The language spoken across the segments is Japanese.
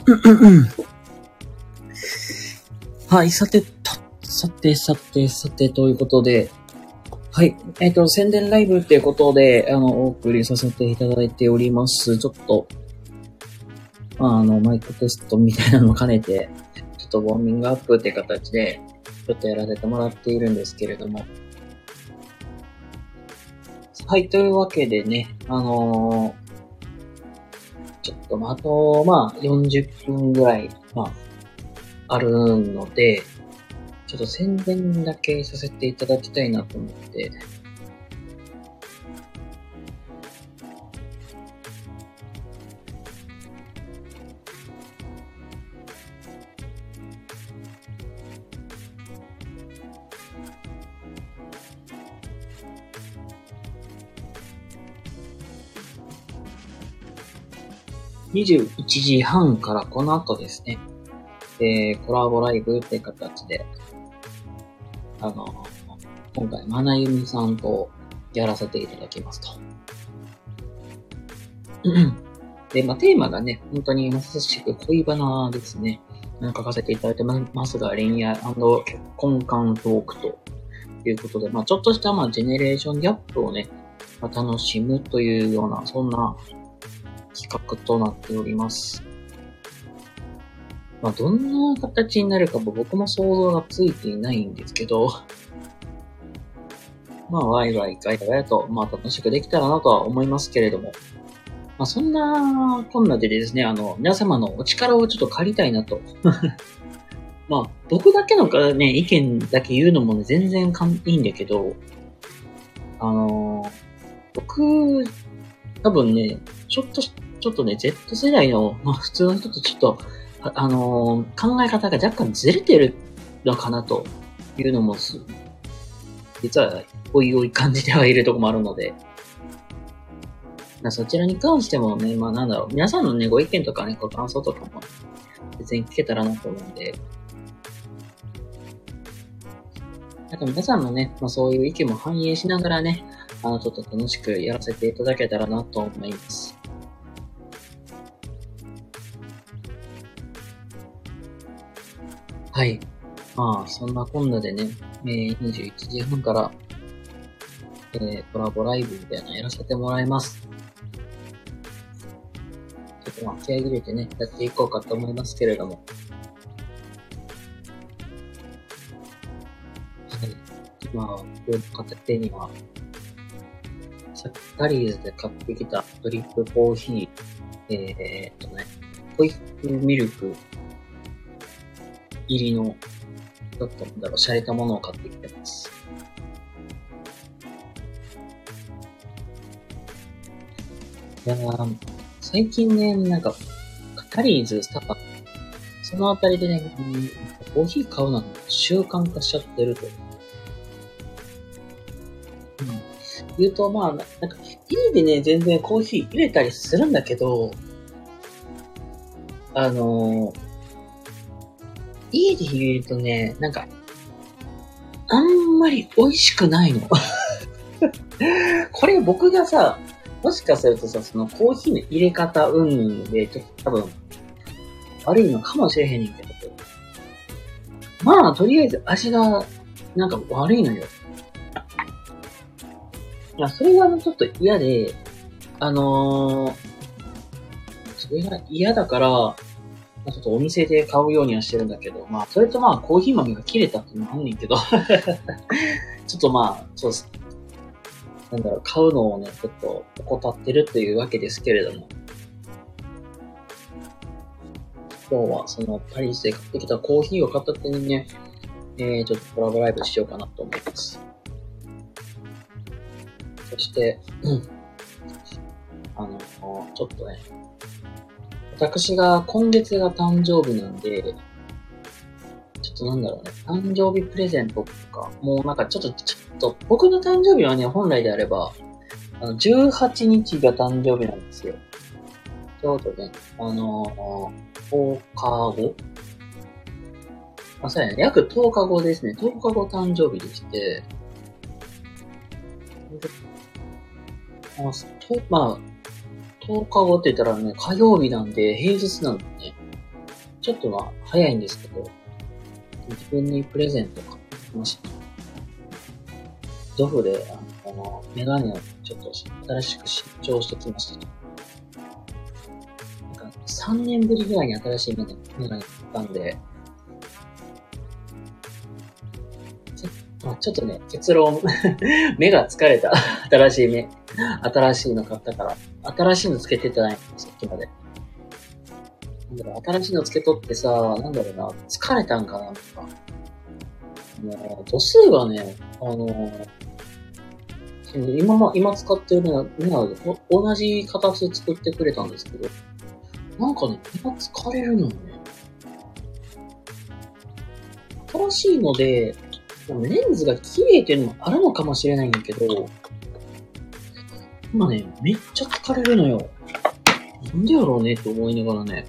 はい、さて、ということで、はい、宣伝ライブっていうことで、お送りさせていただいております。ちょっと、マイクテストみたいなのを兼ねて、ちょっとウォーミングアップって形で、ちょっとやらせてもらっているんですけれども。はい、というわけでね、ちょっと、あと、40分ぐらい、あるので、ちょっと宣伝だけさせていただきたいなと思って。21時半からこの後ですね、コラボライブって形で、今回、まなゆみさんとやらせていただきますと。で、テーマがね、本当にまさしく恋バナですね。書かせていただいてますが、恋愛&結婚観トークということで、ちょっとしたジェネレーションギャップをね、楽しむというような、そんな企画となっております。どんな形になるか僕も想像がついていないんですけど、ワイワイガヤガヤと、楽しくできたらなとは思いますけれども、そんなこんなでですね、皆様のお力をちょっと借りたいなと。僕だけのね、意見だけ言うのもね、全然いいんだけど、僕、多分ね、ちょっとね、Z 世代の、普通の人とちょっと、考え方が若干ずれてるのかなというのも、実は、おいおい感じてはいるところもあるので、そちらに関してもね、皆さんのね、ご意見とかね、ご感想とかも、別に聞けたらなと思うんで、皆さんのね、そういう意見も反映しながらね、ちょっと楽しくやらせていただけたらなと思います。はい。そんなこんなでね、21時半から、コラボライブみたいなのやらせてもらいます。ちょっと気合い入れてね、やっていこうかと思いますけれども。はい。僕の片手には、さっきタリーズで買ってきたドリップコーヒー、ホイップミルク入りの、ちょっと洒落たものを買ってきてます。いやー、最近ね、タリーズ、スタバ、そのあたりでね、コーヒー買うのが習慣化しちゃってると。言うと、家でね、全然コーヒー入れたりするんだけど、家で入れるとね、あんまり美味しくないの。これ僕がさ、もしかするとさ、そのコーヒーの入れ方で、ちょっと多分、悪いのかもしれへんねんけど。とりあえず味が、悪いのよ。それがちょっと嫌で、それが嫌だから、ちょっとお店で買うようにはしてるんだけど、それとコーヒー豆が切れたっていうのもあんねんけど、ちょっとそうです。買うのをね、ちょっと怠ってるというわけですけれども。今日はそのパリスで買ってきたコーヒーを片手にね、ちょっとコラボライブしようかなと思います。そして、ちょっとね、私が今月が誕生日なんで、ちょっと誕生日プレゼントとか、もうちょっと、僕の誕生日はね、本来であれば、18日が誕生日なんですよ。ちょうどね、10日後そうやね、約10日後ですね。10日後誕生日でして、10日後って言ったらね、火曜日なんで、平日なんでね。 ちょっと早いんですけど、自分にプレゼント買ってきました。ゾフで、メガネをちょっと新しく新調してきました。なんか3年ぶりぐらいに新しいメガネ買ったんで、ちょっとね、結論、目が疲れた。新しいの買ったから。新しいのつけてたないさっきまで。新しいのつけとってさ、疲れたんかなとか。もう、度数がね、今使ってるメガネで同じ形作ってくれたんですけど、なんかね、今疲れるのよね。新しいので、レンズが綺麗っていうのもあるのかもしれないんだけど、今ね、めっちゃ疲れるのよ。なんでやろうねって思いながらね、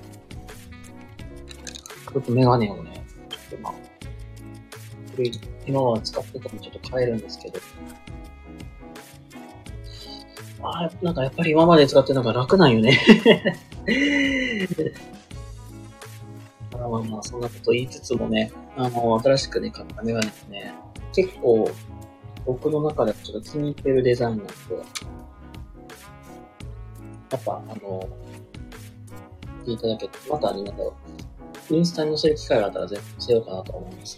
ちょっとメガネをね、ちょっとこれ今は使ってたのちょっと変えるんですけど、なんかやっぱり今まで使ってるのが楽なんよね。まあそんなこと言いつつもね、新しくね、買ったメガネってね、結構、僕の中でちょっと気に入ってるデザインなんで、やっぱ、見ていただけて、またインスタに載せる機会があったら全部載せようかなと思います。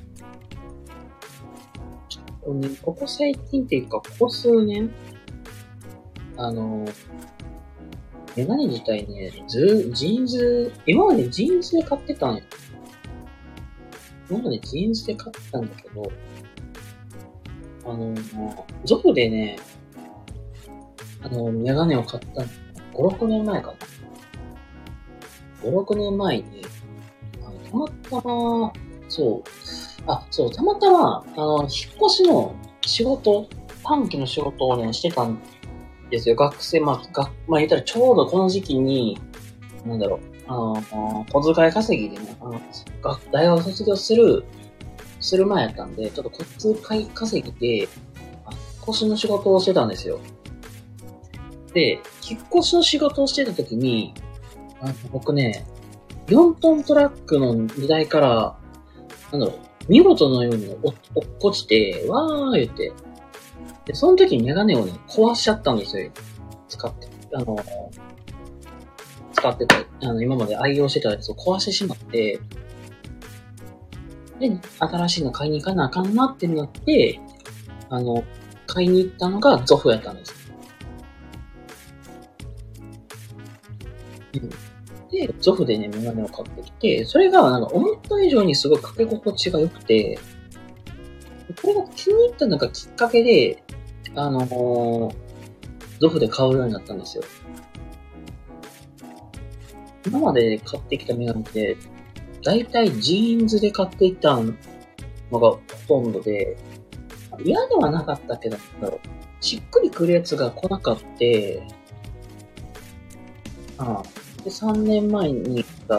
ここ最近っていうか、ここ数年、メガネ自体ね、今までジーンズで買ってたんよ。今までジーンズで買ってたんだけど、ゾフでね、メガネを買ったの、5、6年前かな。5、6年前に、たまたま、たまたま、引っ越しの仕事、短期の仕事をね、してたんですよ。学生、言ったらちょうどこの時期に、小遣い稼ぎでね、大学卒業する前やったんで、ちょっと小遣い稼ぎで、引っ越しの仕事をしてたんですよ。で、引っ越しの仕事をしてた時に、僕ね、4トントラックの荷台から、見事のように落っこちて、わー言って、で、その時にメガネをね、壊しちゃったんですよ。使ってた、今まで愛用してたやつを壊してしまって、で、新しいの買いに行かなあかんなってなって、買いに行ったのがゾフやったんです。で、ゾフでね、メガネを買ってきて、それが思った以上にすごいかけ心地が良くて、これが気に入ったのがきっかけで、ゾフで買うようになったんですよ。今まで買ってきたメガネって、だいたいジーンズで買っていったのがほとんどで、嫌ではなかったけど、しっくりくるやつが来なかった。で、3年前に行った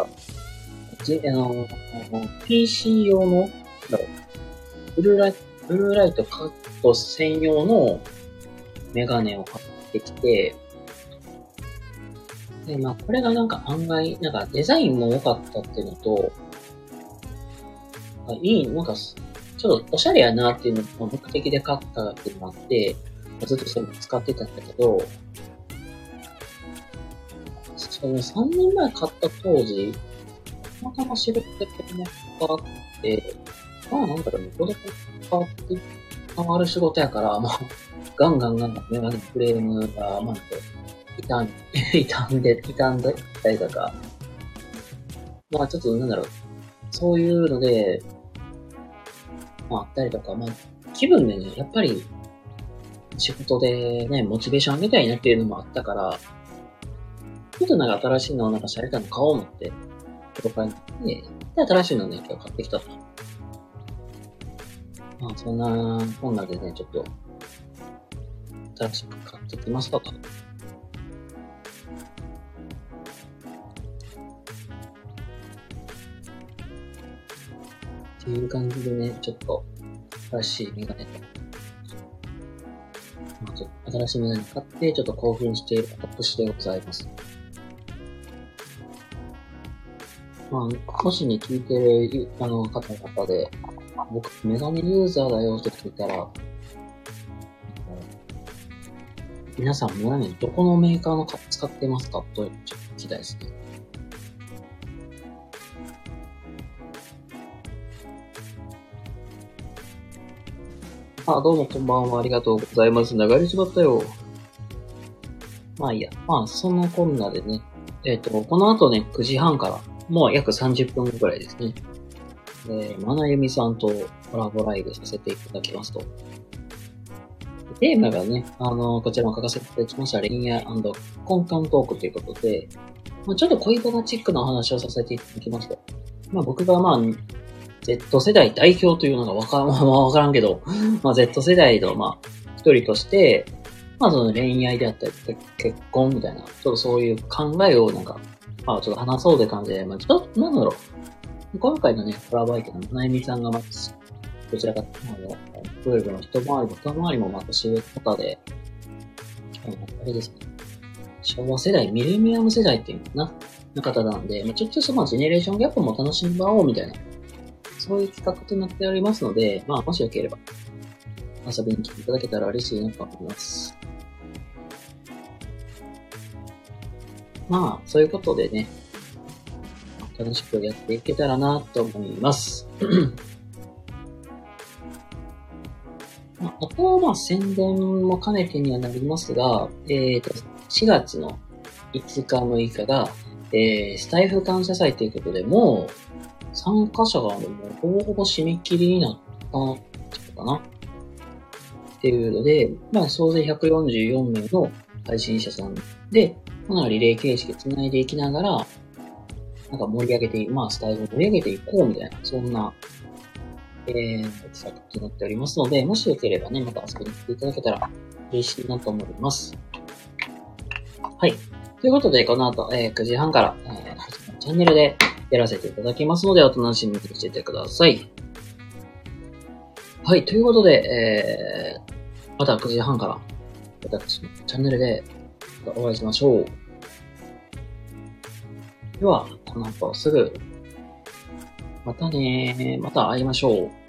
、PC 用の、ブルーライトカット専用のメガネを買ってきて、で、これが案外、デザインも良かったっていうのと、ちょっとおしゃれやなっていうのが目的で買ったっていうのもあって、ずっとそれも使ってたんだけど、その3年前買った当時、たまたま仕事でこがあって、どこで変わる仕事やから、ガンガンメガネフレームが、傷んでたりとか、ちょっとそういうので、あったりとか、気分でね、やっぱり、仕事でね、モチベーション上げたいなっていうのもあったから、ちょっと新しいのを洒落たの買おう思って、業界に行って、で、新しいのをね、今日買ってきたと。そんな、こんなでね、ちょっと、新しく買ってきましたと。っていう感じでね、ちょっと、新しいメガネと、ちょっと新しいメガネ買って、ちょっと興奮している私でございます。 まあ、もしね、聞いてる、方々で、僕、メガネユーザーだよって聞いたら、皆さんメガネどこのメーカーの使ってますかと、ちょっと聞きたいですね。あ、どうもこんばんは。ありがとうございます。流れちまったよ。まあいいや。まあ、そんなこんなでね。この後ね、9時半から、もう約30分くらいですね。まなゆみさんとコラボライブさせていただきますと。テーマがね、こちらも書かせていただきました、恋愛根幹トークということで、まあ、ちょっと恋バナチックなお話をさせていただきますと。まあ僕がまあ、Z 世代代表というのがわからんけど、まあ Z 世代のまあ、一人として、まあその恋愛であったり、結婚みたいな、ちょっとそういう考えをなんか、まあちょっと話そうって感じで、まあちょっと、なんだろう。今回のね、コラボ相手のなゆみさんがまず、どちらか、クールの一回りもまた上方で、あれですね。昭和世代、ミレニアム世代っていうのかな方なんで、ちょっとしたまあジェネレーションギャップも楽しんばおうみたいな、そういう企画となっておりますので、まあもしよければ遊びに来ていただけたら嬉しいなと思います。まあ、そういうことでね、楽しくやっていけたらなと思います。あとはまあ宣伝も兼ねてにはなりますが、4月の5日6日が、スタイフ感謝祭ということで、もう参加者がもうほぼほぼ締め切りになったかなっていうので、まあ総勢144名の配信者さんで、まあリレー形式で繋いでいきながら、なんか盛り上げて、まあスタイルを盛り上げていこうみたいな、そんな、企画となっておりますので、もしよければね、また遊びに来ていただけたら嬉しいなと思います。はい。ということで、この後、9時半から、チャンネルでやらせていただきますので、お楽しみにしていてください。はい。ということで、また9時半から、私のチャンネルでお会いしましょう。では、この後すぐ、またねー。また会いましょう。